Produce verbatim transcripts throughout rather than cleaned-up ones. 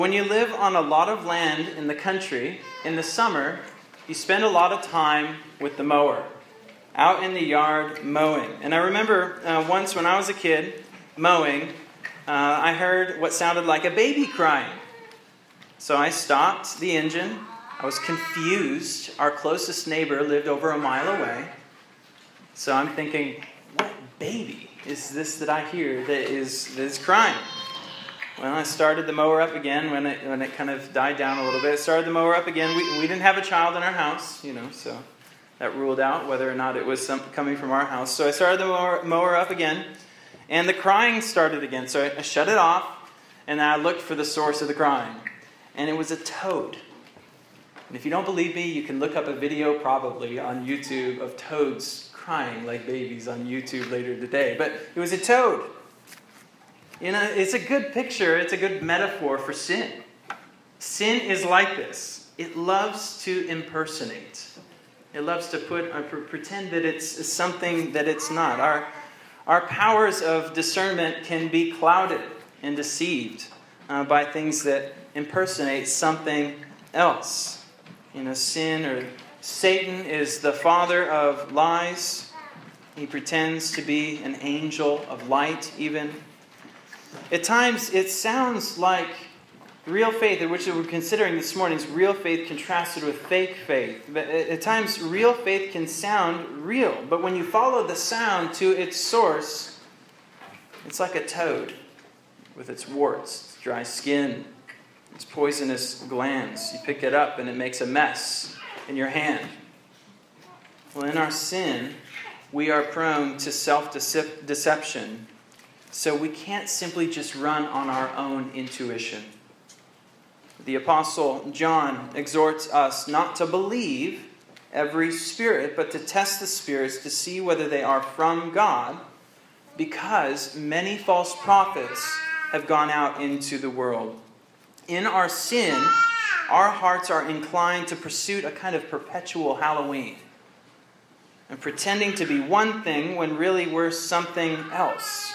When you live on a lot of land in the country, in the summer, you spend a lot of time with the mower, out in the yard mowing. And I remember uh, once when I was a kid mowing, uh, I heard what sounded like a baby crying. So I stopped the engine. I was confused. Our closest neighbor lived over a mile away. So I'm thinking, what baby is this that I hear that is, that is crying? Well, I started the mower up again when it when it kind of died down a little bit. I started the mower up again. We we didn't have a child in our house, you know, so that ruled out whether or not it was some, coming from our house. So I started the mower, mower up again, and the crying started again. So I, I shut it off, and I looked for the source of the crying, and it was a toad. And if you don't believe me, you can look up a video probably on YouTube of toads crying like babies on YouTube later today. But it was a toad. You know, it's a good picture, it's a good metaphor for sin. Sin is like this. It loves to impersonate. It loves to put uh, pretend that it's something that it's not. Our, our powers of discernment can be clouded and deceived uh, by things that impersonate something else. You know, sin or Satan is the father of lies. He pretends to be an angel of light even. At times, it sounds like real faith, which we're considering this morning is real faith contrasted with fake faith. But at times, real faith can sound real. But when you follow the sound to its source, it's like a toad with its warts, its dry skin, its poisonous glands. You pick it up and it makes a mess in your hand. Well, in our sin, we are prone to self-deception. So we can't simply just run on our own intuition. The Apostle John exhorts us not to believe every spirit, but to test the spirits to see whether they are from God, because many false prophets have gone out into the world. In our sin, our hearts are inclined to pursue a kind of perpetual Halloween, and pretending to be one thing when really we're something else.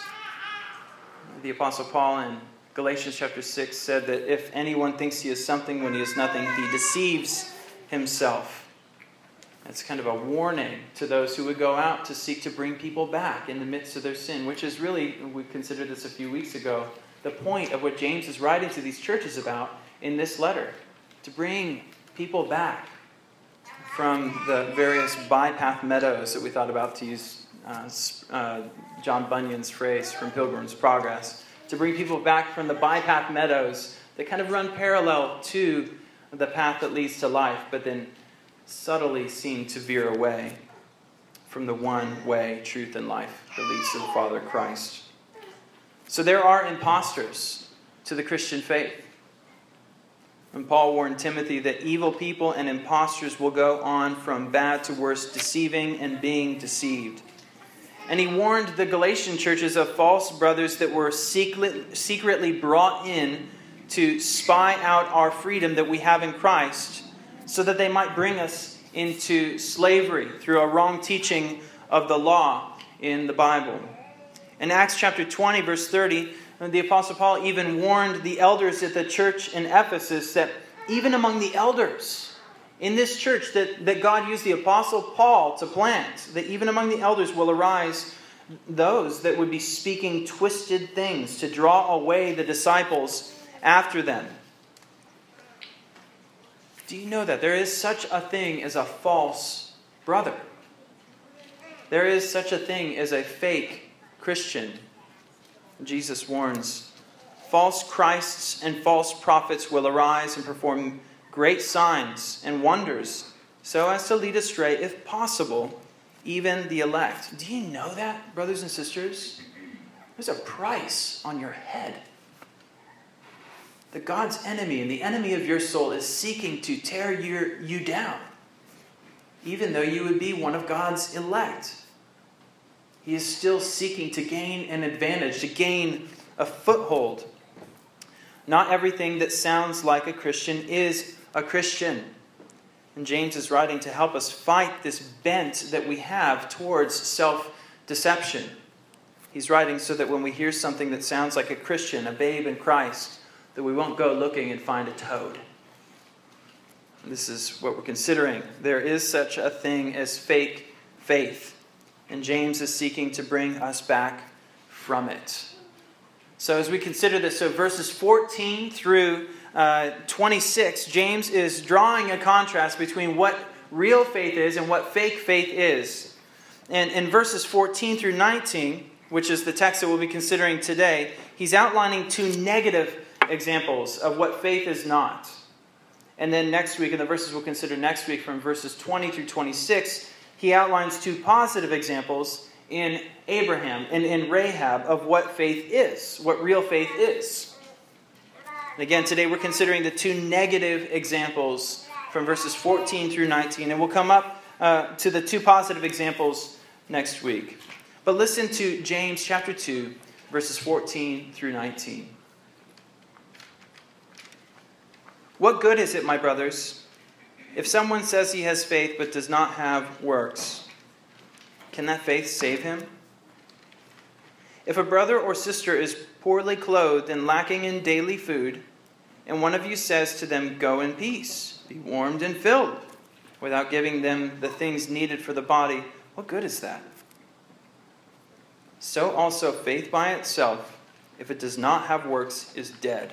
The Apostle Paul in Galatians chapter six said that if anyone thinks he is something when he is nothing, he deceives himself. That's kind of a warning to those who would go out to seek to bring people back in the midst of their sin, which is really, we considered this a few weeks ago, the point of what James is writing to these churches about in this letter, to bring people back from the various bypath meadows that we thought about, to use Uh, uh, John Bunyan's phrase from Pilgrim's Progress, to bring people back from the bypath meadows that kind of run parallel to the path that leads to life, but then subtly seem to veer away from the one way, truth, and life that leads to the Father Christ. So there are imposters to the Christian faith. And Paul warned Timothy that evil people and imposters will go on from bad to worse, deceiving and being deceived. And he warned the Galatian churches of false brothers that were secret, secretly brought in to spy out our freedom that we have in Christ, so that they might bring us into slavery through a wrong teaching of the law in the Bible. In Acts chapter twenty, verse thirty, the Apostle Paul even warned the elders at the church in Ephesus that even among the elders in this church that, that God used the Apostle Paul to plant, that even among the elders will arise those that would be speaking twisted things to draw away the disciples after them. Do you know that there is such a thing as a false brother? There is such a thing as a fake Christian. Jesus warns, false Christs and false prophets will arise and perform great signs and wonders, so as to lead astray, if possible, even the elect. Do you know that, brothers and sisters? There's a price on your head. The God's enemy and the enemy of your soul is seeking to tear your, you down, even though you would be one of God's elect. He is still seeking to gain an advantage, to gain a foothold. Not everything that sounds like a Christian is a Christian. And James is writing to help us fight this bent that we have towards self-deception. He's writing so that when we hear something that sounds like a Christian, a babe in Christ, that we won't go looking and find a toad. This is what we're considering. There is such a thing as fake faith, and James is seeking to bring us back from it. So as we consider this, so verses fourteen through uh, twenty-six, James is drawing a contrast between what real faith is and what fake faith is. And in verses fourteen through nineteen, which is the text that we'll be considering today, he's outlining two negative examples of what faith is not. And then next week, in the verses we'll consider next week, from verses twenty through twenty-six, he outlines two positive examples in Abraham and in Rahab of what faith is, what real faith is. And again, today we're considering the two negative examples from verses fourteen through nineteen, and we'll come up uh, to the two positive examples next week. But listen to James chapter two, verses fourteen through nineteen. What good is it, my brothers, if someone says he has faith but does not have works? Can that faith save him? If a brother or sister is poorly clothed and lacking in daily food, and one of you says to them, "Go in peace, be warmed and filled," without giving them the things needed for the body, what good is that? So also faith by itself, if it does not have works, is dead.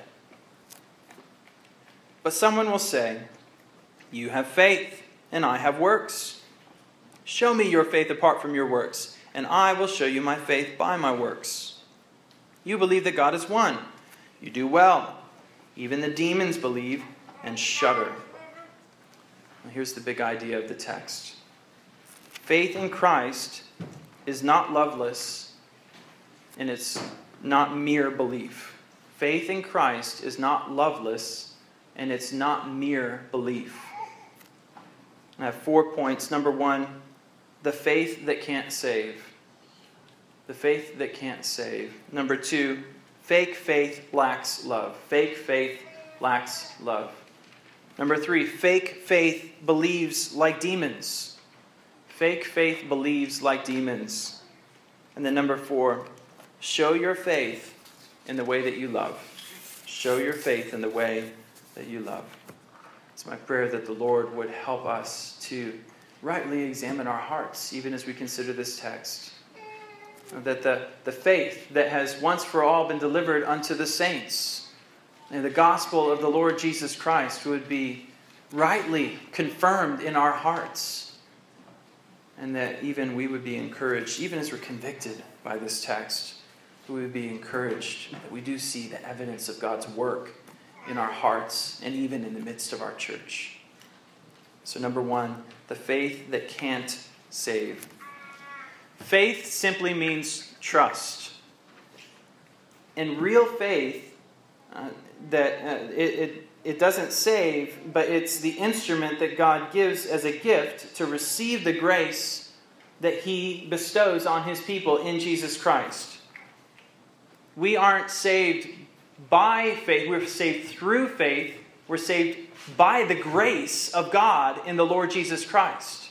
But someone will say, "You have faith, and I have works. Show me your faith apart from your works, and I will show you my faith by my works. You believe that God is one. You do well. Even the demons believe and shudder." Now here's the big idea of the text. Faith in Christ is not loveless, and it's not mere belief. Faith in Christ is not loveless, and it's not mere belief. I have four points. Number one, the faith that can't save. The faith that can't save. Number two, fake faith lacks love. Fake faith lacks love. Number three, fake faith believes like demons. Fake faith believes like demons. And then number four, show your faith in the way that you love. Show your faith in the way that you love. It's my prayer that the Lord would help us to rightly examine our hearts, even as we consider this text. That the, the faith that has once for all been delivered unto the saints, and the gospel of the Lord Jesus Christ would be rightly confirmed in our hearts. And that even we would be encouraged, even as we're convicted by this text, we would be encouraged that we do see the evidence of God's work in our hearts and even in the midst of our church. So number one, the faith that can't save. Faith simply means trust. And real faith, uh, that uh, it, it, it doesn't save, but it's the instrument that God gives as a gift to receive the grace that He bestows on His people in Jesus Christ. We aren't saved by faith. We're saved through faith. We're saved by the grace of God in the Lord Jesus Christ.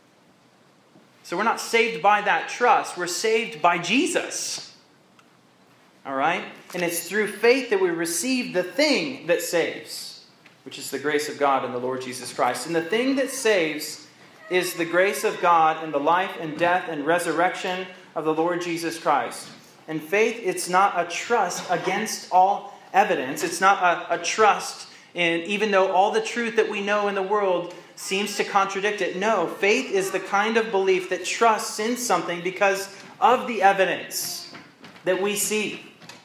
So we're not saved by that trust. We're saved by Jesus. All right? And it's through faith that we receive the thing that saves, which is the grace of God in the Lord Jesus Christ. And the thing that saves is the grace of God in the life and death and resurrection of the Lord Jesus Christ. And faith, it's not a trust against all evidence. It's not a, a trust in, even though all the truth that we know in the world seems to contradict it. No, faith is the kind of belief that trusts in something because of the evidence that we see.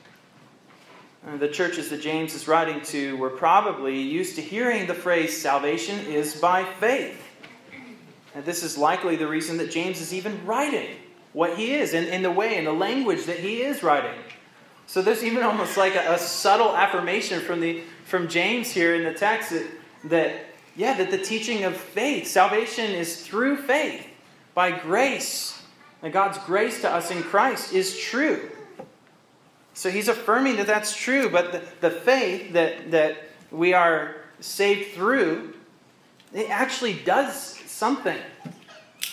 And the churches that James is writing to were probably used to hearing the phrase, salvation is by faith. And this is likely the reason that James is even writing what he is, in, in the way, in the language that he is writing. So there's even almost like a, a subtle affirmation from the from James here in the text that, that, yeah, that the teaching of faith, salvation is through faith, by grace. And God's grace to us in Christ is true. So he's affirming that that's true, but the, the faith that, that we are saved through, it actually does something.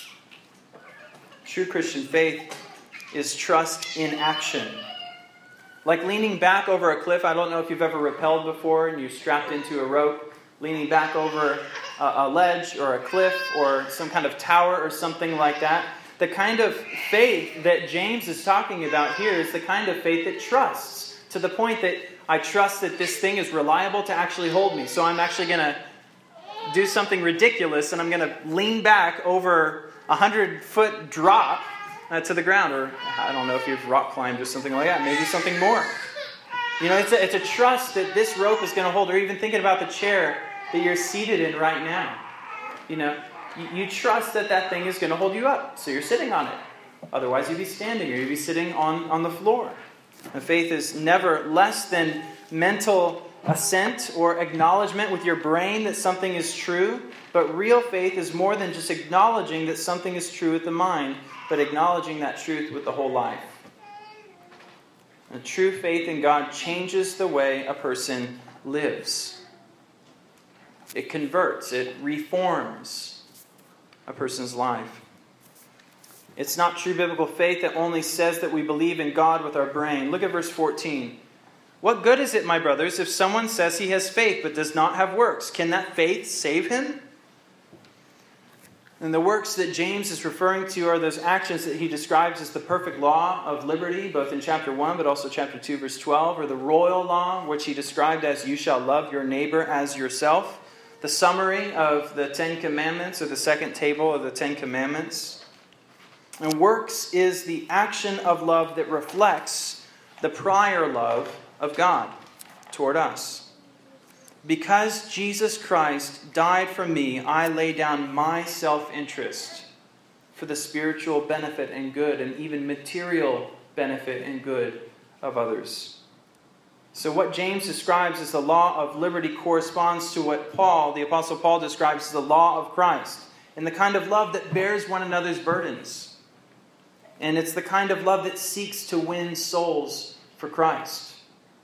True Christian faith is trust in action. Like leaning back over a cliff. I don't know if you've ever rappelled before and you're strapped into a rope, leaning back over a, a ledge or a cliff or some kind of tower or something like that. The kind of faith that James is talking about here is the kind of faith that trusts, to the point that I trust that this thing is reliable to actually hold me. So I'm actually going to do something ridiculous and I'm going to lean back over a hundred foot drop uh, to the ground. Or I don't know if you've rock climbed or something like that. Maybe something more. You know, it's a, it's a trust that this rope is going to hold. Or even thinking about the chair that you're seated in right now. You know, you, you trust that that thing is going to hold you up. So you're sitting on it. Otherwise you'd be standing or you'd be sitting on, on the floor. And faith is never less than mental assent or acknowledgement with your brain that something is true. But real faith is more than just acknowledging that something is true with the mind, but acknowledging that truth with the whole life. And true faith in God changes the way a person lives. It converts, it reforms a person's life. It's not true biblical faith that only says that we believe in God with our brain. Look at verse fourteen. What good is it, my brothers, if someone says he has faith but does not have works? Can that faith save him? And the works that James is referring to are those actions that he describes as the perfect law of liberty, both in chapter one, but also chapter two, verse twelve, or the royal law, which he described as you shall love your neighbor as yourself. The summary of the Ten Commandments, or the second table of the Ten Commandments. And works is the action of love that reflects the prior love of God toward us. Because Jesus Christ died for me, I lay down my self-interest for the spiritual benefit and good, and even material benefit and good of others. So what James describes as the law of liberty corresponds to what Paul, the Apostle Paul, describes as the law of Christ, and the kind of love that bears one another's burdens. And it's the kind of love that seeks to win souls for Christ.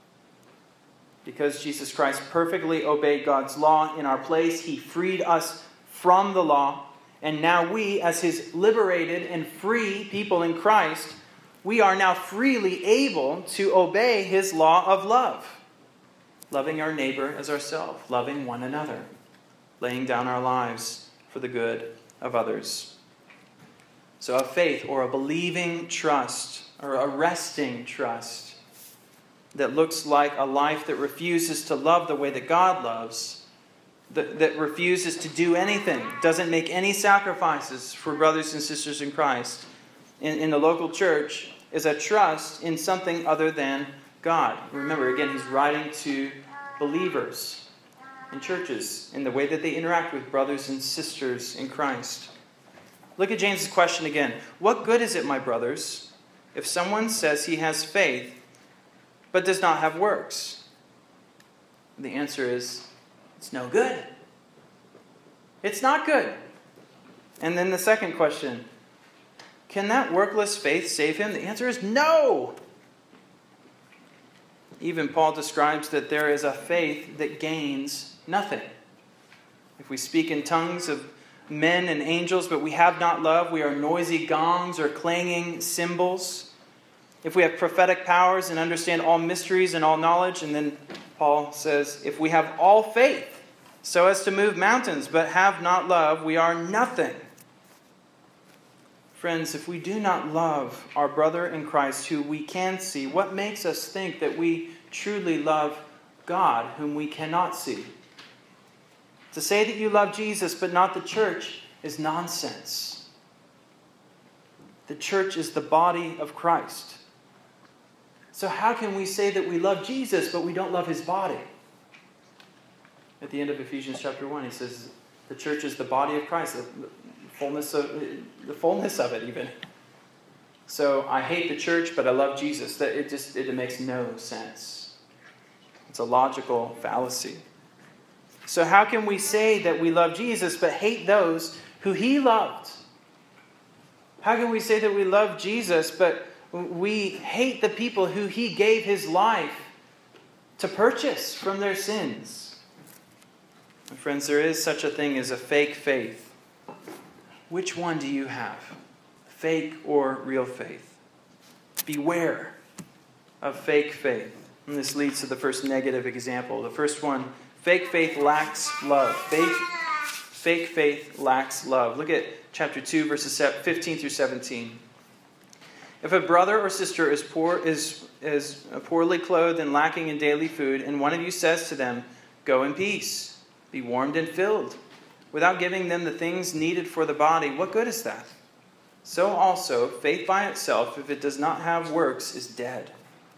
Because Jesus Christ perfectly obeyed God's law in our place, He freed us from the law. And now we, as His liberated and free people in Christ, we are now freely able to obey His law of love. Loving our neighbor as ourselves, loving one another, laying down our lives for the good of others. So a faith or a believing trust or a resting trust that looks like a life that refuses to love the way that God loves, that, that refuses to do anything, doesn't make any sacrifices for brothers and sisters in Christ in, in the local church, is a trust in something other than God. Remember, again, he's writing to believers in churches in the way that they interact with brothers and sisters in Christ. Look at James' question again. What good is it, my brothers, if someone says he has faith but does not have works? The answer is, it's no good. It's not good. And then the second question, can that workless faith save him? The answer is no. Even Paul describes that there is a faith that gains nothing. If we speak in tongues of men and angels, but we have not love, we are noisy gongs or clanging cymbals. If we have prophetic powers and understand all mysteries and all knowledge, and then Paul says, if we have all faith so as to move mountains, but have not love, we are nothing. Friends, if we do not love our brother in Christ who we can see, what makes us think that we truly love God whom we cannot see? To say that you love Jesus but not the church is nonsense. The church is the body of Christ. So how can we say that we love Jesus but we don't love his body? At the end of Ephesians chapter one, he says the church is the body of Christ, the fullness of, the fullness of it even. So I hate the church but I love Jesus. That it just it makes no sense. It's a logical fallacy. So how can we say that we love Jesus but hate those who he loved? How can we say that we love Jesus but we hate the people who he gave his life to purchase from their sins? My friends, there is such a thing as a fake faith. Which one do you have? Fake or real faith? Beware. of fake faith. And this leads to the first negative example. The first one, fake faith lacks love. Fake, fake faith lacks love. Look at chapter two, verses fifteen through seventeen. If a brother or sister is poor, is, is poorly clothed and lacking in daily food, and one of you says to them, "Go in peace, be warmed and filled," without giving them the things needed for the body, what good is that? So also, faith by itself, if it does not have works, is dead.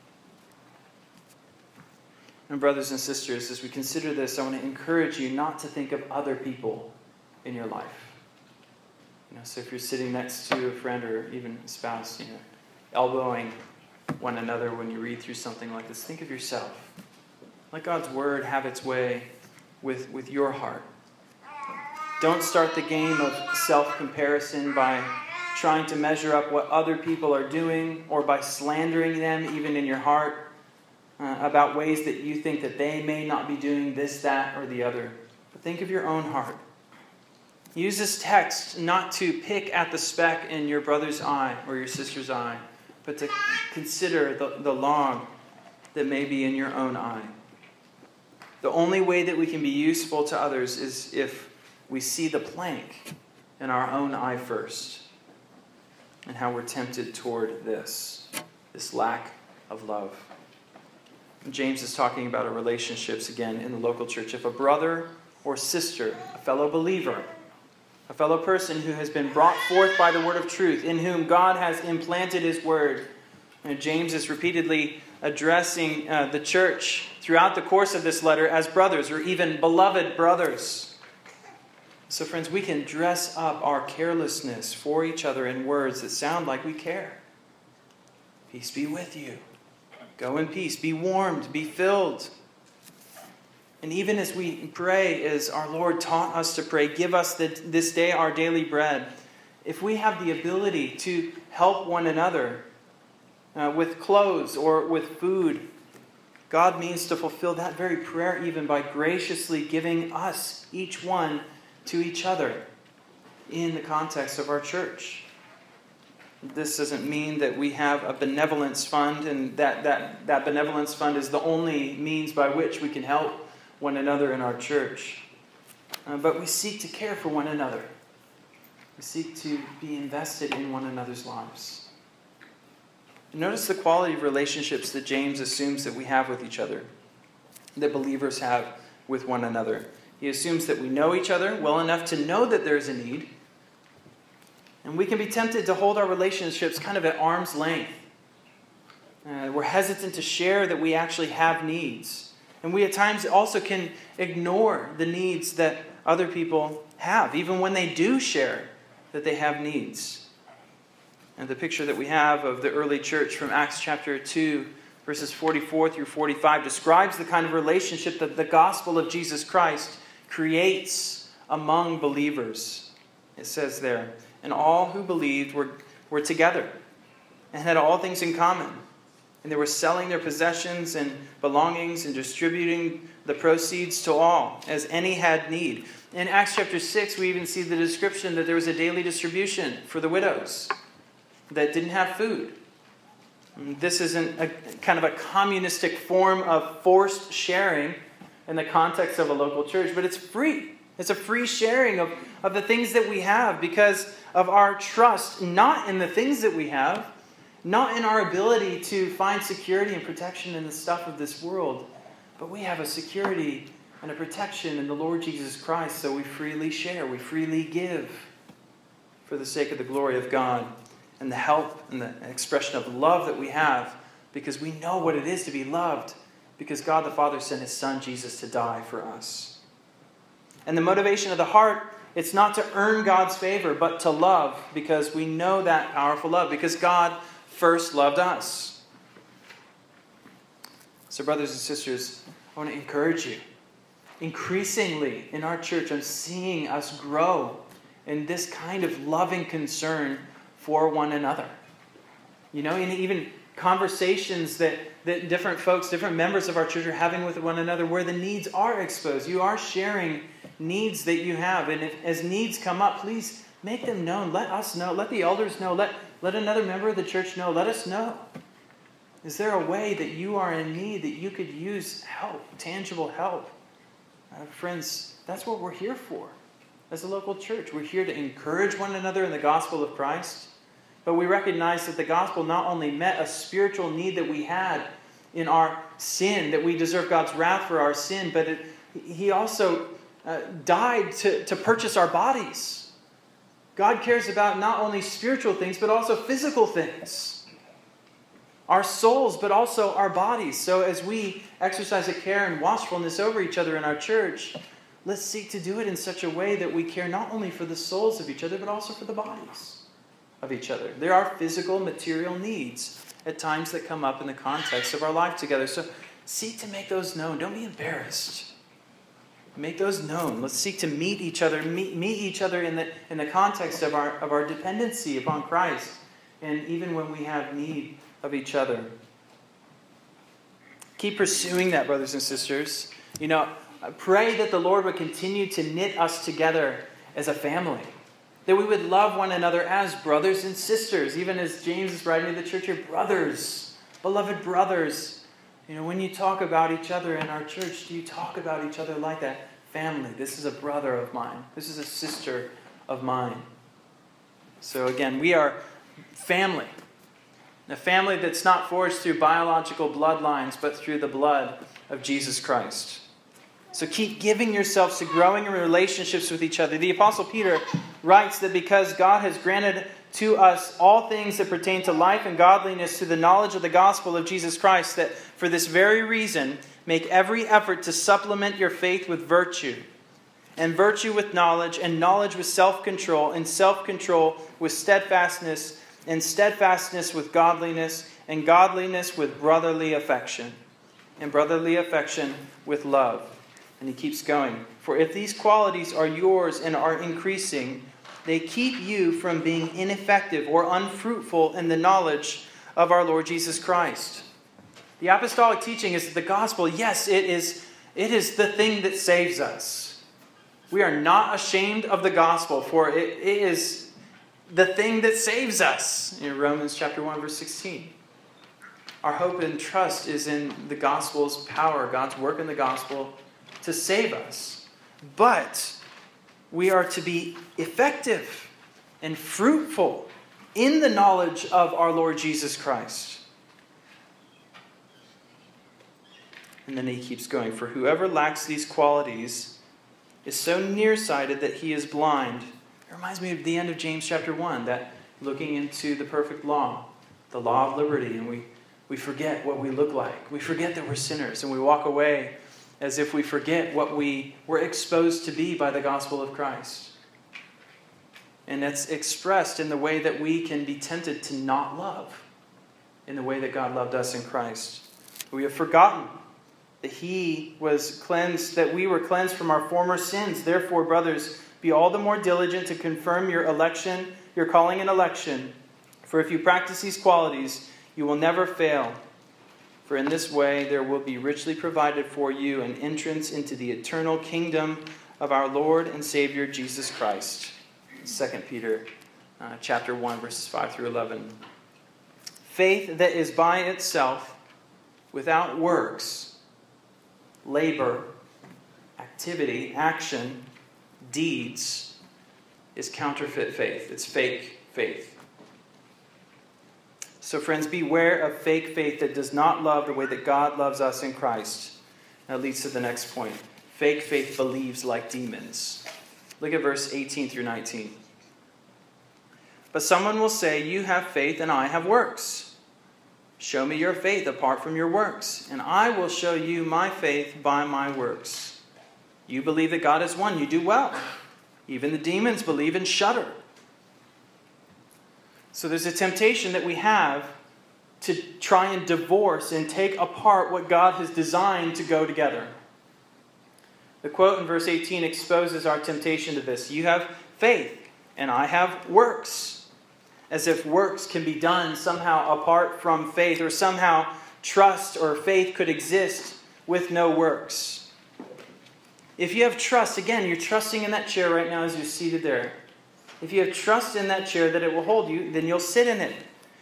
And brothers and sisters, as we consider this, I want to encourage you not to think of other people in your life. You know, so if you're sitting next to a friend or even a spouse, you know, elbowing one another when you read through something like this, think of yourself. Let God's word have its way with, with your heart. Don't start the game of self-comparison by trying to measure up what other people are doing or by slandering them even in your heart uh, about ways that you think that they may not be doing this, that, or the other. But think of your own heart. Use this text not to pick at the speck in your brother's eye or your sister's eye, but to consider the, the log that may be in your own eye. The only way that we can be useful to others is if we see the plank in our own eye first and how we're tempted toward this, this lack of love. James is talking about our relationships again in the local church. If a brother or sister, a fellow believer, a fellow person who has been brought forth by the word of truth, in whom God has implanted his word, and James is repeatedly addressing uh, the church throughout the course of this letter as brothers or even beloved brothers. So friends, we can dress up our carelessness for each other in words that sound like we care. Peace be with you. Go in peace. Be warmed. Be filled. And even as we pray, as our Lord taught us to pray, give us the, this day our daily bread. If we have the ability to help one another uh, with clothes or with food, God means to fulfill that very prayer even by graciously giving us, each one, to each other in the context of our church. This doesn't mean that we have a benevolence fund and that, that, that benevolence fund is the only means by which we can help one another in our church. Uh, but we seek to care for one another. We seek to be invested in one another's lives. Notice the quality of relationships that James assumes that we have with each other, that believers have with one another. He assumes that we know each other well enough to know that there is a need. And we can be tempted to hold our relationships kind of at arm's length. Uh, we're hesitant to share that we actually have needs. And we at times also can ignore the needs that other people have, even when they do share that they have needs. And the picture that we have of the early church from Acts chapter two, verses forty-four through forty-five, describes the kind of relationship that the gospel of Jesus Christ creates among believers. It says there, and all who believed were, were together and had all things in common. And they were selling their possessions and belongings and distributing the proceeds to all, as any had need. In Acts chapter six, we even see the description that there was a daily distribution for the widows that didn't have food. This isn't a kind of a communistic form of forced sharing in the context of a local church, but it's free. It's a free sharing of, of the things that we have because of our trust, not in the things that we have, not in our ability to find security and protection in the stuff of this world, but we have a security and a protection in the Lord Jesus Christ, so we freely share, we freely give for the sake of the glory of God and the help and the expression of love that we have because we know what it is to be loved because God the Father sent His Son Jesus to die for us. And the motivation of the heart, it's not to earn God's favor, but to love because we know that powerful love because God first loved us. So brothers and sisters, I want to encourage you. Increasingly in our church, I'm seeing us grow in this kind of loving concern for one another. You know, and even conversations that, that different folks, different members of our church are having with one another where the needs are exposed. You are sharing needs that you have. And if, as needs come up, please make them known. Let us know. Let the elders know. Let, let another member of the church know. Let us know. Is there a way that you are in need that you could use help, tangible help? Uh, friends, that's what we're here for as a local church. We're here to encourage one another in the gospel of Christ. But we recognize that the gospel not only met a spiritual need that we had in our sin, that we deserve God's wrath for our sin, but it, he also uh, died to, to purchase our bodies. God cares about not only spiritual things, but also physical things. Our souls, but also our bodies. So as we exercise a care and watchfulness over each other in our church, let's seek to do it in such a way that we care not only for the souls of each other, but also for the bodies of each other. There are physical, material needs at times that come up in the context of our life together. So seek to make those known. Don't be embarrassed. Make those known. Let's seek to meet each other, meet, meet each other in the in the context of our of our dependency upon Christ, and even when we have need of each other. Keep pursuing that, brothers and sisters. You know, I pray that the Lord would continue to knit us together as a family. That we would love one another as brothers and sisters. Even as James is writing to the church here, brothers, beloved brothers. You know, when you talk about each other in our church, do you talk about each other like that? Family. This is a brother of mine. This is a sister of mine. So again, we are family. A family that's not forged through biological bloodlines, but through the blood of Jesus Christ. So keep giving yourselves to growing in relationships with each other. The Apostle Peter writes that because God has granted to us all things that pertain to life and godliness through the knowledge of the gospel of Jesus Christ, that for this very reason, make every effort to supplement your faith with virtue, and virtue with knowledge, and knowledge with self-control, and self-control with steadfastness, and steadfastness with godliness, and godliness with brotherly affection, and brotherly affection with love. And he keeps going. For if these qualities are yours and are increasing, they keep you from being ineffective or unfruitful in the knowledge of our Lord Jesus Christ. The apostolic teaching is that the gospel, yes, it is, it is the thing that saves us. We are not ashamed of the gospel, for it, it is the thing that saves us. In Romans chapter one, verse sixteen. Our hope and trust is in the gospel's power, God's work in the gospel to save us. But we are to be effective and fruitful in the knowledge of our Lord Jesus Christ. And then he keeps going. For whoever lacks these qualities is so nearsighted that he is blind. It reminds me of the end of James chapter one, that looking into the perfect law, the law of liberty, and we, we forget what we look like. We forget that we're sinners, and we walk away as if we forget what we were exposed to be by the gospel of Christ. And that's expressed in the way that we can be tempted to not love, in the way that God loved us in Christ. We have forgotten that He was cleansed, that we were cleansed from our former sins. Therefore, brothers, be all the more diligent to confirm your election, your calling and election. For if you practice these qualities, you will never fail. For in this way there will be richly provided for you an entrance into the eternal kingdom of our Lord and Savior Jesus Christ. Second Peter uh, chapter one, verses five through eleven. Faith that is by itself, without works, labor, activity, action, deeds, is counterfeit faith. It's fake faith. So friends, beware of fake faith that does not love the way that God loves us in Christ. That leads to the next point. Fake faith believes like demons. Look at verse eighteen through nineteen. But someone will say, you have faith and I have works. Show me your faith apart from your works, and I will show you my faith by my works. You believe that God is one. You do well. Even the demons believe and shudder. So there's a temptation that we have to try and divorce and take apart what God has designed to go together. The quote in verse eighteen exposes our temptation to this. You have faith, and I have works. As if works can be done somehow apart from faith, or somehow trust or faith could exist with no works. If you have trust, again, you're trusting in that chair right now as you're seated there. If you have trust in that chair that it will hold you, then you'll sit in it.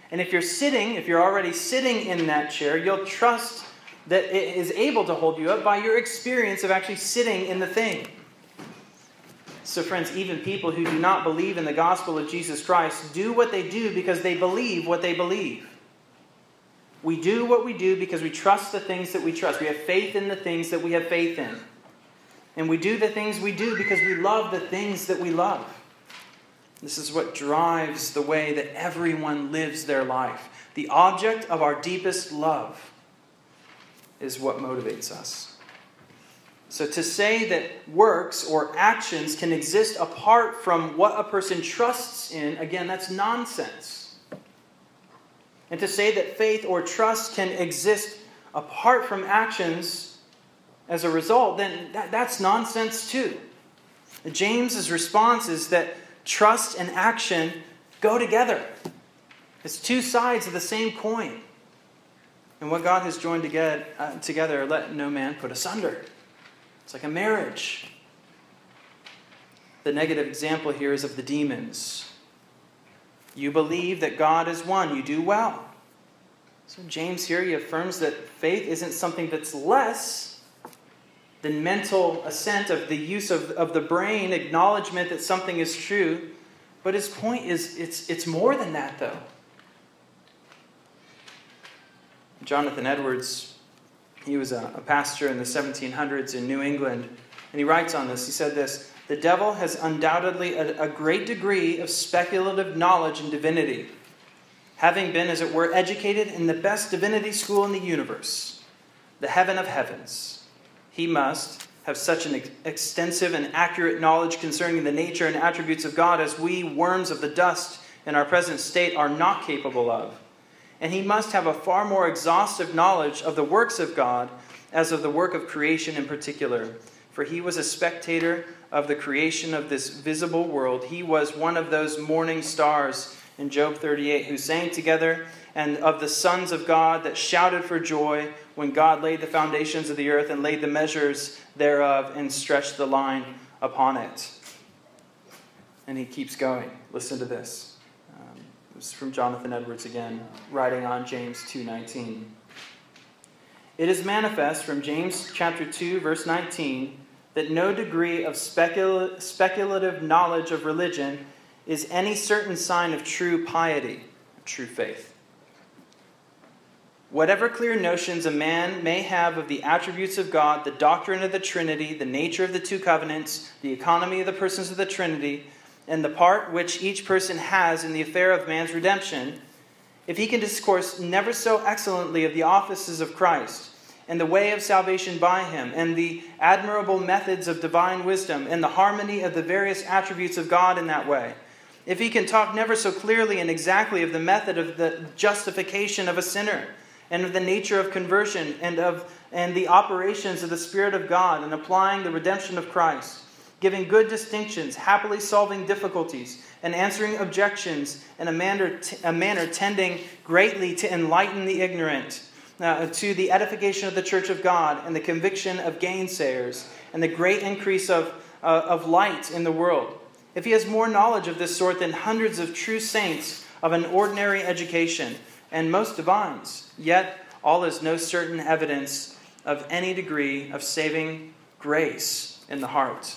And if you're sitting, if you're already sitting in that chair, you'll trust that it is able to hold you up by your experience of actually sitting in the thing. So friends, even people who do not believe in the gospel of Jesus Christ do what they do because they believe what they believe. We do what we do because we trust the things that we trust. We have faith in the things that we have faith in. And we do the things we do because we love the things that we love. This is what drives the way that everyone lives their life. The object of our deepest love is what motivates us. So to say that works or actions can exist apart from what a person trusts in, again, that's nonsense. And to say that faith or trust can exist apart from actions as a result, then that, that's nonsense too. James's response is that trust and action go together. It's two sides of the same coin. And what God has joined together, uh, together, let no man put asunder. It's like a marriage. The negative example here is of the demons. You believe that God is one. You do well. So James here, he affirms that faith isn't something that's less than mental assent of the use of, of the brain, acknowledgement that something is true. But his point is, it's, it's more than that, though. Jonathan Edwards, he was a, a pastor in the seventeen hundreds in New England, and he writes on this. He said this: "The devil has undoubtedly a, a great degree of speculative knowledge in divinity, having been, as it were, educated in the best divinity school in the universe, the heaven of heavens. He must have such an ex- extensive and accurate knowledge concerning the nature and attributes of God as we, worms of the dust in our present state, are not capable of. And he must have a far more exhaustive knowledge of the works of God as of the work of creation in particular. For he was a spectator of the creation of this visible world. He was one of those morning stars in Job thirty-eight who sang together, and of the sons of God that shouted for joy when God laid the foundations of the earth and laid the measures thereof and stretched the line upon it." And he keeps going. Listen to this. This is from Jonathan Edwards again, writing on James two nineteen. "It is manifest from James chapter two, verse nineteen, that no degree of specul- speculative knowledge of religion is any certain sign of true piety, of true faith. Whatever clear notions a man may have of the attributes of God, the doctrine of the Trinity, the nature of the two covenants, the economy of the persons of the Trinity, and the part which each person has in the affair of man's redemption, if he can discourse never so excellently of the offices of Christ, and the way of salvation by him, and the admirable methods of divine wisdom, and the harmony of the various attributes of God in that way, if he can talk never so clearly and exactly of the method of the justification of a sinner, and of the nature of conversion, and of and the operations of the Spirit of God, and applying the redemption of Christ, giving good distinctions, happily solving difficulties, and answering objections in a manner, t- a manner tending greatly to enlighten the ignorant, uh, to the edification of the church of God, and the conviction of gainsayers, and the great increase of, uh, of light in the world. If he has more knowledge of this sort than hundreds of true saints of an ordinary education, and most divines, yet all is no certain evidence of any degree of saving grace in the heart."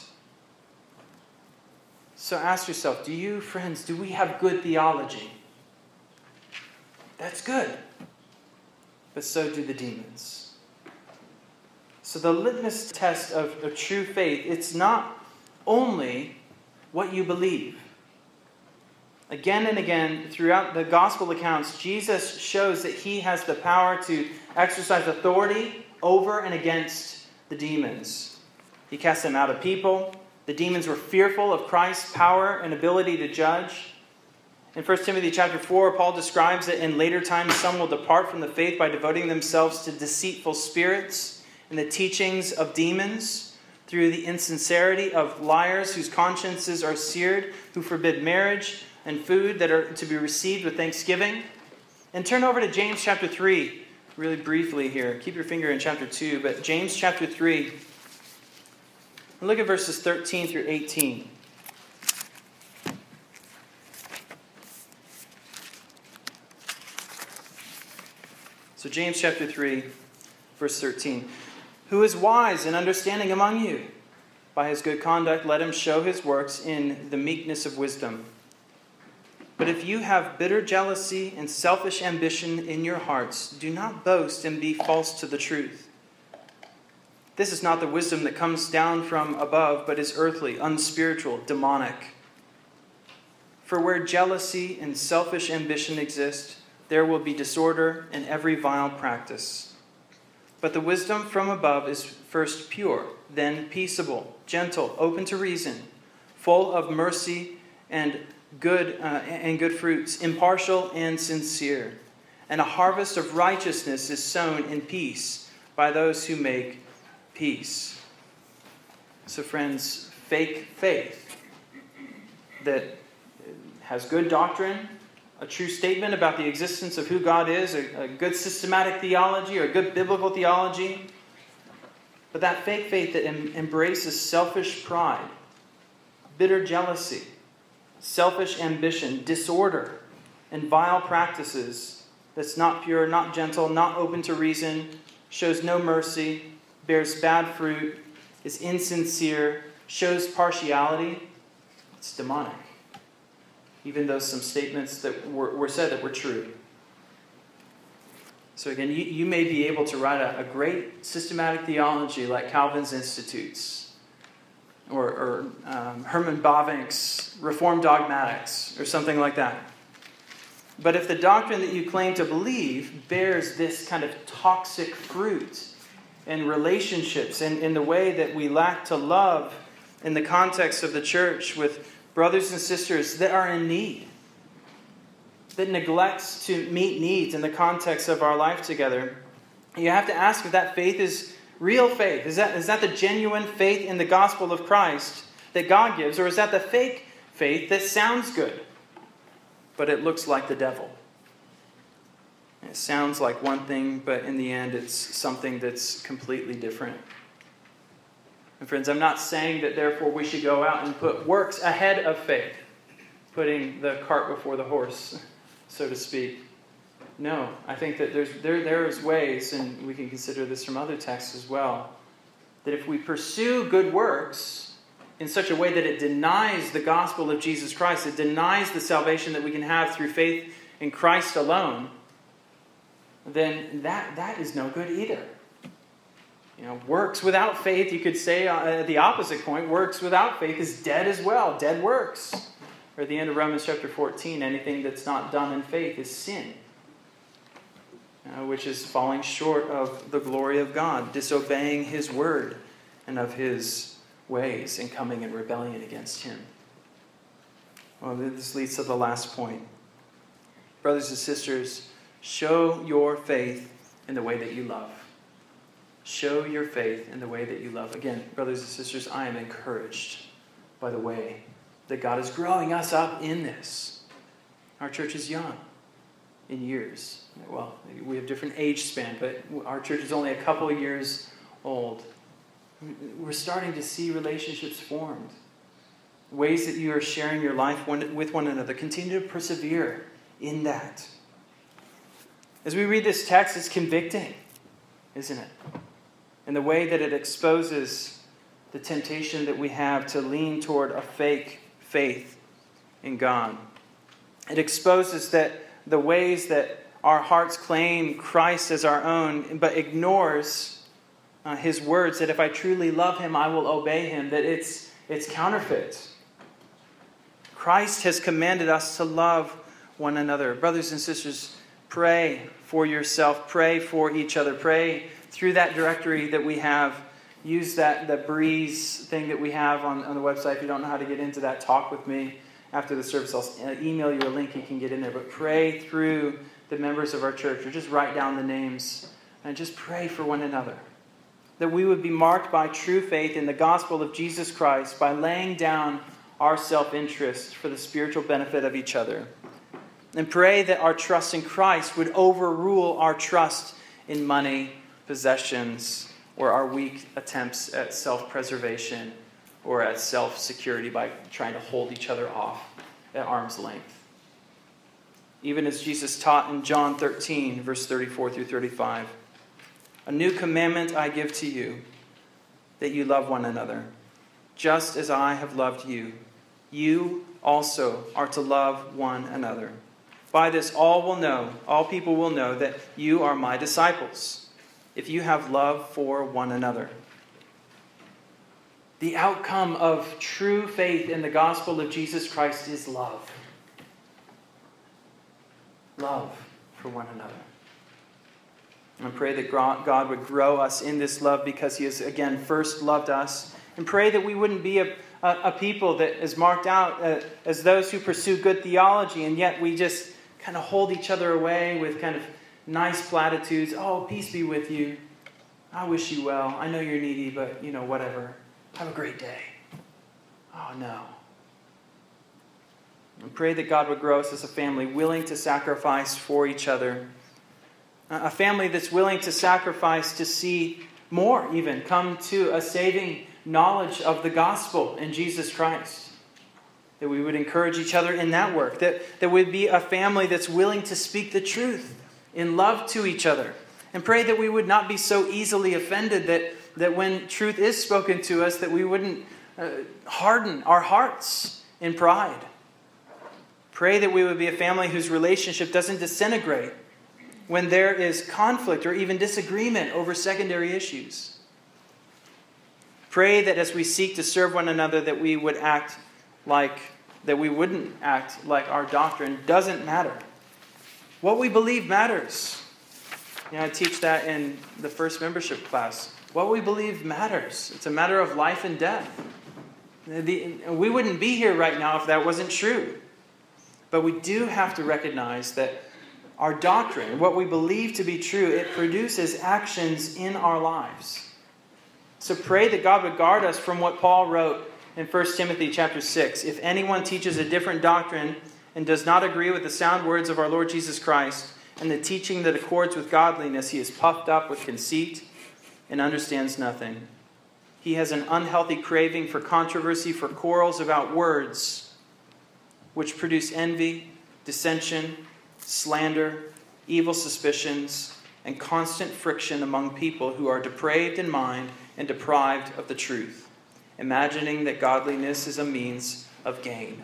So ask yourself, do you, friends, do we have good theology? That's good. But so do the demons. So the litmus test of, of true faith, it's not only what you believe. Again and again, throughout the gospel accounts, Jesus shows that he has the power to exercise authority over and against the demons. He cast them out of people. The demons were fearful of Christ's power and ability to judge. In First Timothy chapter four, Paul describes that in later times some will depart from the faith by devoting themselves to deceitful spirits and the teachings of demons, through the insincerity of liars whose consciences are seared, who forbid marriage and food that are to be received with thanksgiving. And turn over to James chapter three, really briefly here. Keep your finger in chapter two, but James chapter three. And look at verses thirteen through eighteen. So James chapter three, verse thirteen. Who is wise and understanding among you? By his good conduct, let him show his works in the meekness of wisdom. But if you have bitter jealousy and selfish ambition in your hearts, do not boast and be false to the truth. This is not the wisdom that comes down from above, but is earthly, unspiritual, demonic. For where jealousy and selfish ambition exist, there will be disorder and every vile practice. But the wisdom from above is first pure, then peaceable, gentle, open to reason, full of mercy and good uh, and good fruits, impartial and sincere. And a harvest of righteousness is sown in peace by those who make peace. So friends, fake faith that has good doctrine, a true statement about the existence of who God is, a, a good systematic theology or a good biblical theology, but that fake faith that em- embraces selfish pride, bitter jealousy, selfish ambition, disorder, and vile practices, that's not pure, not gentle, not open to reason, shows no mercy, bears bad fruit, is insincere, shows partiality, it's demonic. Even though some statements that were, were said that were true. So again, you, you may be able to write a, a great systematic theology like Calvin's Institutes, or, or um, Herman Bavinck's Reformed Dogmatics, or something like that. But if the doctrine that you claim to believe bears this kind of toxic fruit in relationships, and in the way that we lack to love in the context of the church with brothers and sisters that are in need, that neglects to meet needs in the context of our life together, you have to ask if that faith is real faith. Is that, is that the genuine faith in the gospel of Christ that God gives? Or is that the fake faith that sounds good, but it looks like the devil? It sounds like one thing, but in the end it's something that's completely different. And friends, I'm not saying that therefore we should go out and put works ahead of faith, putting the cart before the horse, so to speak. No, I think that there's there there's ways, and we can consider this from other texts as well, that if we pursue good works in such a way that it denies the gospel of Jesus Christ, it denies the salvation that we can have through faith in Christ alone, then that that is no good either. You know, works without faith, you could say at the opposite point, works without faith is dead as well, dead works. Or at the end of Romans chapter fourteen, anything that's not done in faith is sin. Uh, which is falling short of the glory of God, disobeying His word and of His ways, and coming in rebellion against Him. Well, this leads to the last point. Brothers and sisters, show your faith in the way that you love. Show your faith in the way that you love. Again, brothers and sisters, I am encouraged by the way that God is growing us up in this. Our church is young in years. Well, we have different age span, but our church is only a couple of years old. We're starting to see relationships formed. Ways that you are sharing your life one, with one another. Continue to persevere in that. As we read this text, it's convicting, isn't it? In the way that it exposes the temptation that we have to lean toward a fake faith in God. It exposes that the ways that our hearts claim Christ as our own, but ignores uh, His words that if I truly love Him, I will obey Him, that it's, it's counterfeit. Christ has commanded us to love one another. Brothers and sisters, pray for yourself. Pray for each other. Pray through that directory that we have. Use that the Breeze thing that we have on, on the website. If you don't know how to get into that, talk with me after the service. I'll email you a link. You can get in there. But pray through the members of our church, or just write down the names and just pray for one another. That we would be marked by true faith in the gospel of Jesus Christ by laying down our self-interest for the spiritual benefit of each other. And pray that our trust in Christ would overrule our trust in money, possessions, or our weak attempts at self-preservation or at self-security by trying to hold each other off at arm's length. even as Jesus taught in John thirteen, verse thirty-four through thirty-five. A new commandment I give to you, that you love one another, just as I have loved you. You also are to love one another. By this all will know, all people will know that you are my disciples, if you have love for one another. The outcome of true faith in the gospel of Jesus Christ is love. Love for one another. And I pray that God would grow us in this love because He has, again, first loved us. And pray that we wouldn't be a, a, a people that is marked out uh, as those who pursue good theology, and yet we just kind of hold each other away with kind of nice platitudes. Oh, peace be with you. I wish you well. I know you're needy, but, you know, whatever. Have a great day. Oh, no. And pray that God would grow us as a family willing to sacrifice for each other. A family that's willing to sacrifice to see more even come to a saving knowledge of the gospel in Jesus Christ. That we would encourage each other in that work. That there would be a family that's willing to speak the truth in love to each other. And pray that we would not be so easily offended that, that when truth is spoken to us, that we wouldn't uh, harden our hearts in pride. Pray that we would be a family whose relationship doesn't disintegrate when there is conflict or even disagreement over secondary issues. Pray that as we seek to serve one another, that we would act like, that we wouldn't act like our doctrine doesn't matter. What we believe matters. You know, I teach that in the first membership class. What we believe matters. It's a matter of life and death. The, we wouldn't be here right now if that wasn't true. But we do have to recognize that our doctrine, what we believe to be true, it produces actions in our lives. So pray that God would guard us from what Paul wrote in First Timothy chapter six. If anyone teaches a different doctrine and does not agree with the sound words of our Lord Jesus Christ and the teaching that accords with godliness, he is puffed up with conceit and understands nothing. He has an unhealthy craving for controversy, for quarrels about words, which produce envy, dissension, slander, evil suspicions, and constant friction among people who are depraved in mind and deprived of the truth, imagining that godliness is a means of gain.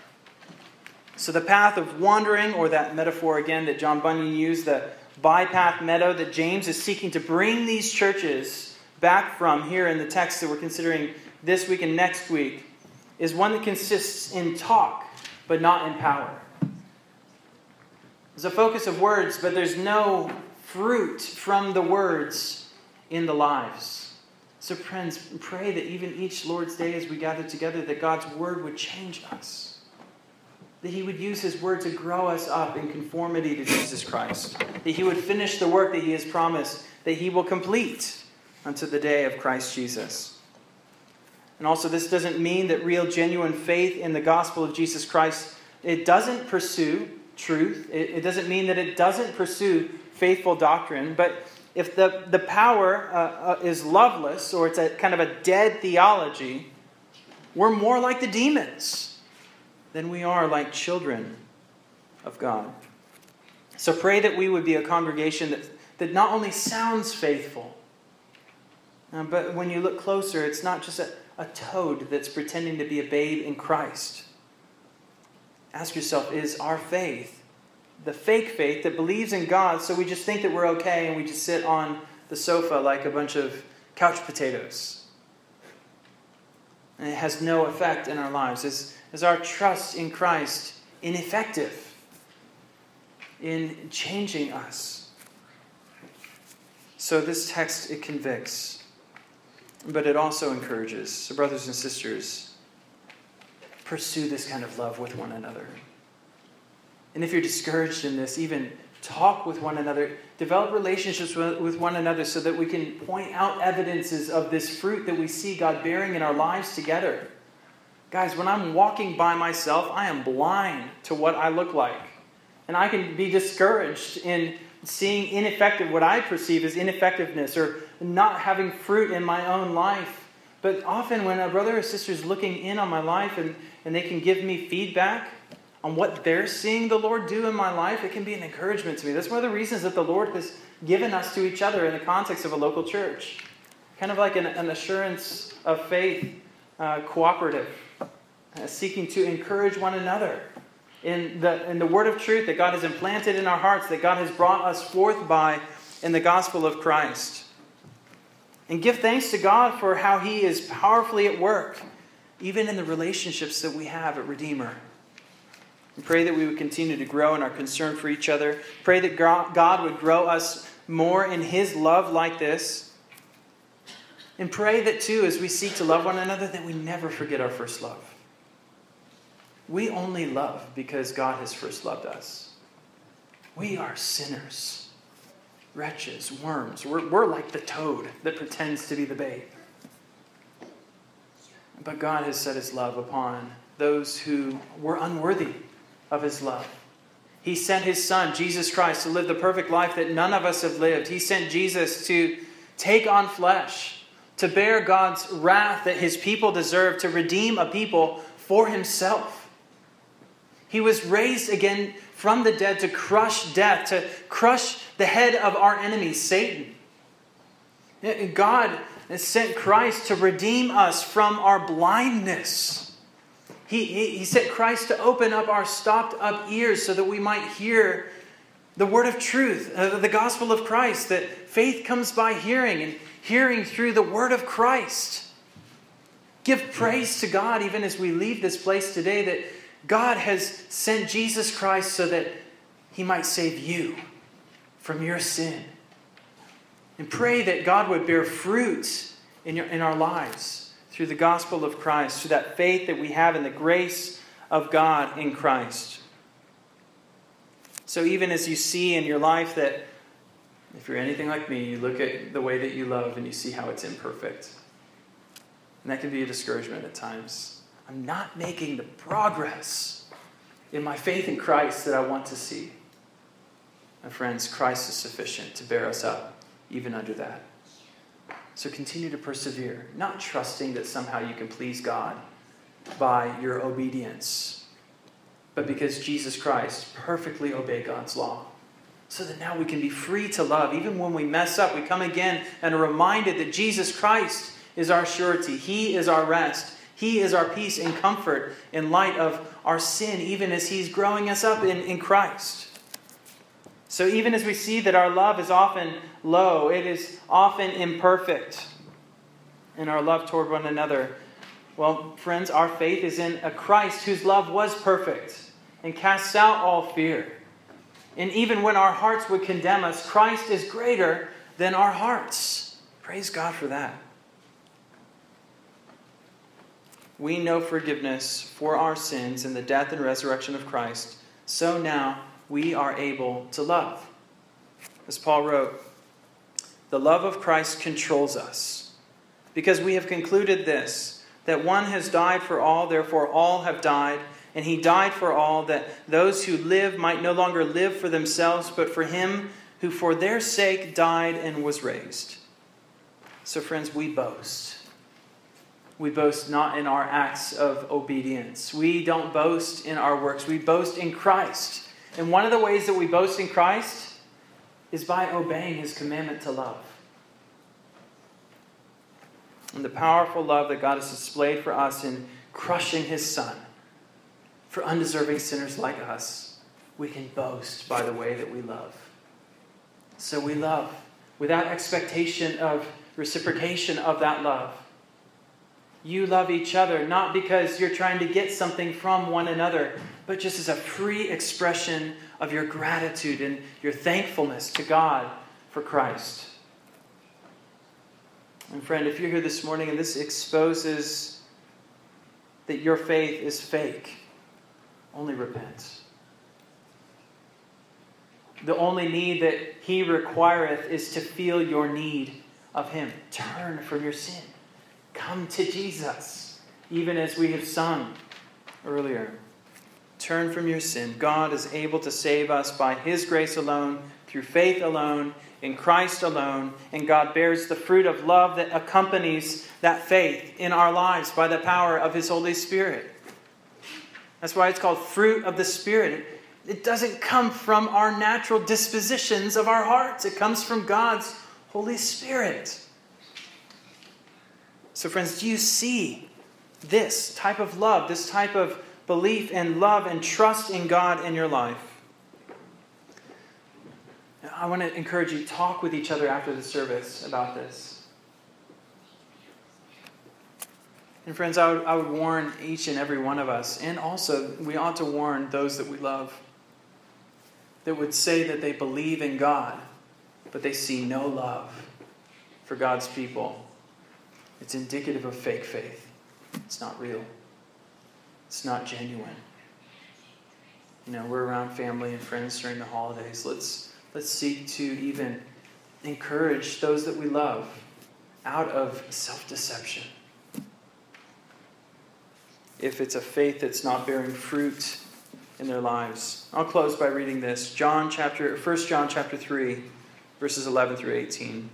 So the path of wandering, or that metaphor again that John Bunyan used, the bypath meadow that James is seeking to bring these churches back from here in the text that we're considering this week and next week, is one that consists in talk, but not in power. There's a focus of words, but there's no fruit from the words in the lives. So friends, pray that even each Lord's Day as we gather together, that God's word would change us. That He would use His word to grow us up in conformity to Jesus Christ. That He would finish the work that He has promised, that He will complete unto the day of Christ Jesus. And also, this doesn't mean that real, genuine faith in the gospel of Jesus Christ, it doesn't pursue truth. It, it doesn't mean that it doesn't pursue faithful doctrine. But if the, the power uh, uh, is loveless, or it's a kind of a dead theology, we're more like the demons than we are like children of God. So pray that we would be a congregation that, that not only sounds faithful, uh, but when you look closer, it's not just a, a toad that's pretending to be a babe in Christ. Ask yourself, is our faith the fake faith that believes in God, so we just think that we're okay and we just sit on the sofa like a bunch of couch potatoes? And it has no effect in our lives. Is, is our trust in Christ ineffective in changing us? So this text, it convicts, but it also encourages. So brothers and sisters, pursue this kind of love with one another. And if you're discouraged in this, even talk with one another. Develop relationships with one another so that we can point out evidences of this fruit that we see God bearing in our lives together. Guys, when I'm walking by myself, I am blind to what I look like. And I can be discouraged in seeing ineffective, what I perceive as ineffectiveness, or not having fruit in my own life. But often when a brother or sister is looking in on my life and, and they can give me feedback, on what they're seeing the Lord do in my life, it can be an encouragement to me. That's one of the reasons that the Lord has given us to each other in the context of a local church. Kind of like an, an assurance of faith uh, cooperative, uh, seeking to encourage one another in the, in the word of truth that God has implanted in our hearts, that God has brought us forth by in the gospel of Christ. And give thanks to God for how He is powerfully at work, even in the relationships that we have at Redeemer. And pray that we would continue to grow in our concern for each other. Pray that God would grow us more in His love like this. And pray that too, as we seek to love one another, that we never forget our first love. We only love because God has first loved us. We are sinners, wretches, worms. We're, we're like the toad that pretends to be the babe. But God has set His love upon those who were unworthy of His love. He sent His Son, Jesus Christ, to live the perfect life that none of us have lived. He sent Jesus to take on flesh, to bear God's wrath that His people deserve, to redeem a people for Himself. He was raised again from the dead to crush death, to crush the head of our enemy, Satan. God has sent Christ to redeem us from our blindness. He, he, he sent Christ to open up our stopped up ears so that we might hear the word of truth, uh, the gospel of Christ, that faith comes by hearing, and hearing through the word of Christ. Give praise to God even as we leave this place today that God has sent Jesus Christ so that He might save you from your sin. And pray that God would bear fruit in, your, in our lives through the gospel of Christ, through that faith that we have in the grace of God in Christ. So even as you see in your life that, if you're anything like me, you look at the way that you love and you see how it's imperfect. And that can be a discouragement at times. I'm not making the progress in my faith in Christ that I want to see. My friends, Christ is sufficient to bear us up, even under that. So continue to persevere, not trusting that somehow you can please God by your obedience, but because Jesus Christ perfectly obeyed God's law. So that now we can be free to love. Even when we mess up, we come again and are reminded that Jesus Christ is our surety. He is our rest. He is our peace and comfort in light of our sin, even as He's growing us up in, in Christ. So even as we see that our love is often low, it is often imperfect in our love toward one another. Well, friends, our faith is in a Christ whose love was perfect and casts out all fear. And even when our hearts would condemn us, Christ is greater than our hearts. Praise God for that. We know forgiveness for our sins in the death and resurrection of Christ. So now we are able to love. As Paul wrote, the love of Christ controls us, because we have concluded this, that one has died for all, therefore all have died, and He died for all, that those who live might no longer live for themselves, but for Him who for their sake died and was raised. So friends, we boast. We boast not in our acts of obedience. We don't boast in our works. We boast in Christ. And one of the ways that we boast in Christ is by obeying His commandment to love. And the powerful love that God has displayed for us in crushing His Son for undeserving sinners like us, we can boast by the way that we love. So we love without expectation of reciprocation of that love. You love each other, not because you're trying to get something from one another, but just as a free expression of your gratitude and your thankfulness to God for Christ. And friend, if you're here this morning and this exposes that your faith is fake, only repent. The only need that He requireth is to feel your need of Him. Turn from your sin. Come to Jesus, even as we have sung earlier. Turn from your sin. God is able to save us by His grace alone, through faith alone, in Christ alone, and God bears the fruit of love that accompanies that faith in our lives by the power of His Holy Spirit. That's why it's called fruit of the Spirit. It, it doesn't come from our natural dispositions of our hearts. It comes from God's Holy Spirit. So friends, do you see this type of love, this type of belief and love and trust in God in your life? I want to encourage you to talk with each other after the service about this. And friends, I would, I would warn each and every one of us, and also we ought to warn those that we love, that would say that they believe in God, but they see no love for God's people. It's indicative of fake faith. It's not real. It's not genuine. You know, we're around family and friends during the holidays. Let's let's seek to even encourage those that we love out of self-deception. If it's a faith that's not bearing fruit in their lives. I'll close by reading this. John chapter First John chapter three, verses eleven through eighteen.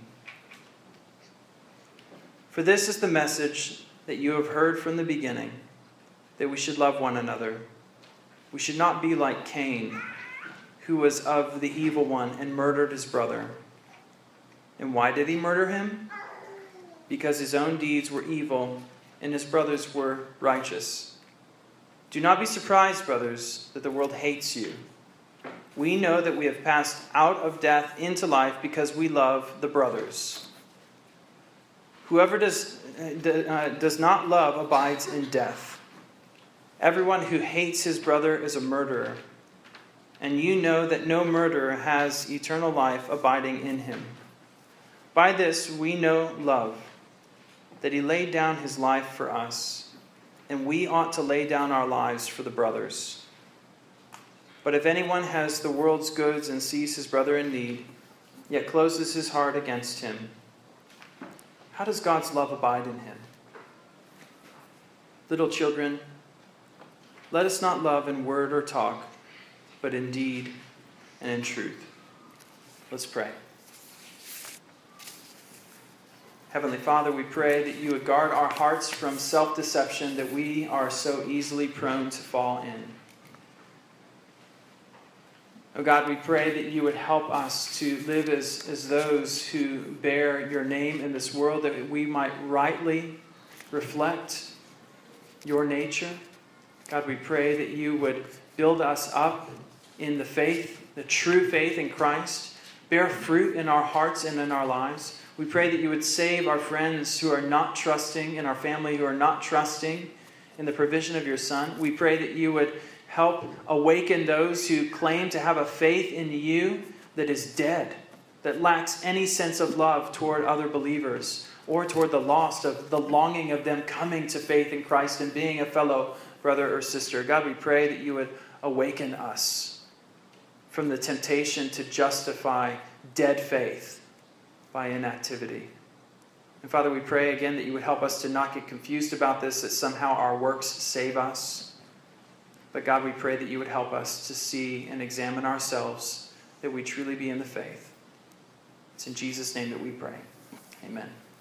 For this is the message that you have heard from the beginning, that we should love one another. We should not be like Cain, who was of the evil one and murdered his brother. And why did he murder him? Because his own deeds were evil and his brothers were righteous. Do not be surprised, brothers, that the world hates you. We know that we have passed out of death into life because we love the brothers. Whoever does, uh, does not love abides in death. Everyone who hates his brother is a murderer. And you know that no murderer has eternal life abiding in him. By this we know love, that he laid down his life for us, and we ought to lay down our lives for the brothers. But if anyone has the world's goods and sees his brother in need, yet closes his heart against him, how does God's love abide in him? Little children, let us not love in word or talk, but in deed and in truth. Let's pray. Heavenly Father, we pray that you would guard our hearts from self-deception that we are so easily prone to fall in. Oh God, we pray that you would help us to live as, as those who bear your name in this world, that we might rightly reflect your nature. God, we pray that you would build us up in the faith, the true faith in Christ, bear fruit in our hearts and in our lives. We pray that you would save our friends who are not trusting, in our family who are not trusting in the provision of your Son. We pray that you would help awaken those who claim to have a faith in you that is dead, that lacks any sense of love toward other believers or toward the lost, of the longing of them coming to faith in Christ and being a fellow brother or sister. God, we pray that you would awaken us from the temptation to justify dead faith by inactivity. And Father, we pray again that you would help us to not get confused about this, that somehow our works save us. But God, we pray that you would help us to see and examine ourselves, that we truly be in the faith. It's in Jesus' name that we pray. Amen.